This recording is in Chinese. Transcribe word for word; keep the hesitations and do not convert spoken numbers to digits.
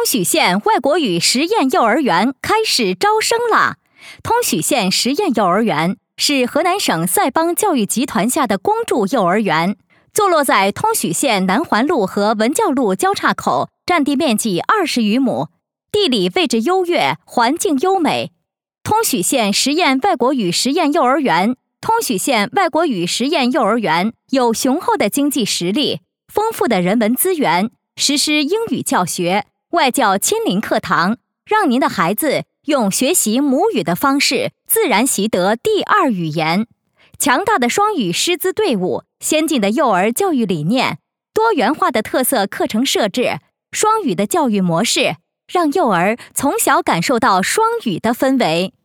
通许县外国语实验幼儿园开始招生啦！通许县实验幼儿园是河南省赛邦教育集团下的公助幼儿园，坐落在通许县南环路和文教路交叉口，占地面积二十余亩，地理位置优越，环境优美。通许县实验外国语实验幼儿园，通许县外国语实验幼儿园有雄厚的经济实力，丰富的人文资源，实施英语教学、外教亲临课堂，让您的孩子用学习母语的方式自然习得第二语言。强大的双语师资队伍，先进的幼儿教育理念，多元化的特色课程设置，双语的教育模式，让幼儿从小感受到双语的氛围。